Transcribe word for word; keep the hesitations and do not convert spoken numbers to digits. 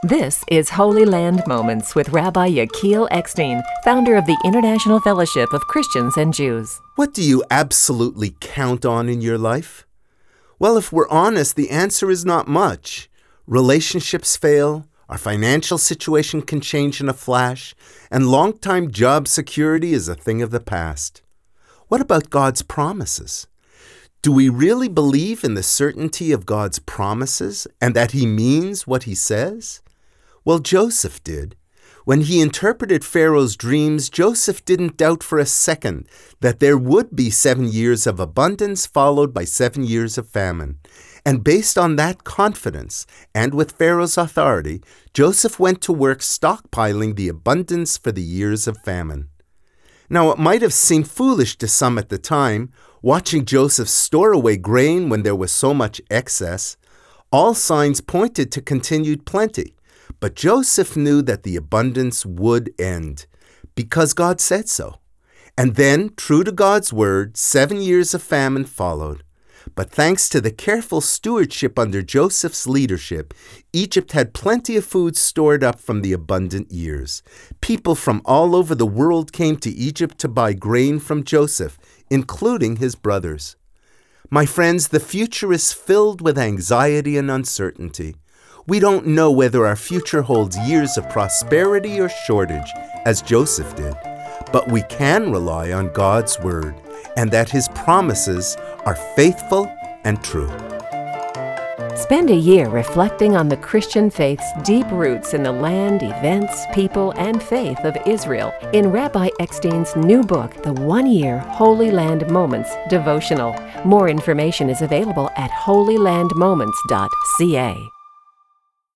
This is Holy Land Moments with Rabbi Yechiel Eckstein, founder of the International Fellowship of Christians and Jews. What do you absolutely count on in your life? Well, if we're honest, the answer is not much. Relationships fail, our financial situation can change in a flash, and long-time job security is a thing of the past. What about God's promises? Do we really believe in the certainty of God's promises and that He means what He says? Well, Joseph did. When he interpreted Pharaoh's dreams, Joseph didn't doubt for a second that there would be seven years of abundance followed by seven years of famine. And based on that confidence, and with Pharaoh's authority, Joseph went to work stockpiling the abundance for the years of famine. Now, it might have seemed foolish to some at the time, watching Joseph store away grain when there was so much excess. All signs pointed to continued plenty. But Joseph knew that the abundance would end, because God said so. And then, true to God's word, seven years of famine followed. But thanks to the careful stewardship under Joseph's leadership, Egypt had plenty of food stored up from the abundant years. People from all over the world came to Egypt to buy grain from Joseph, including his brothers. My friends, the future is filled with anxiety and uncertainty. We don't know whether our future holds years of prosperity or shortage, as Joseph did, but we can rely on God's word and that His promises are faithful and true. Spend a year reflecting on the Christian faith's deep roots in the land, events, people, and faith of Israel in Rabbi Eckstein's new book, The One-Year Holy Land Moments Devotional. More information is available at holy land moments dot c a.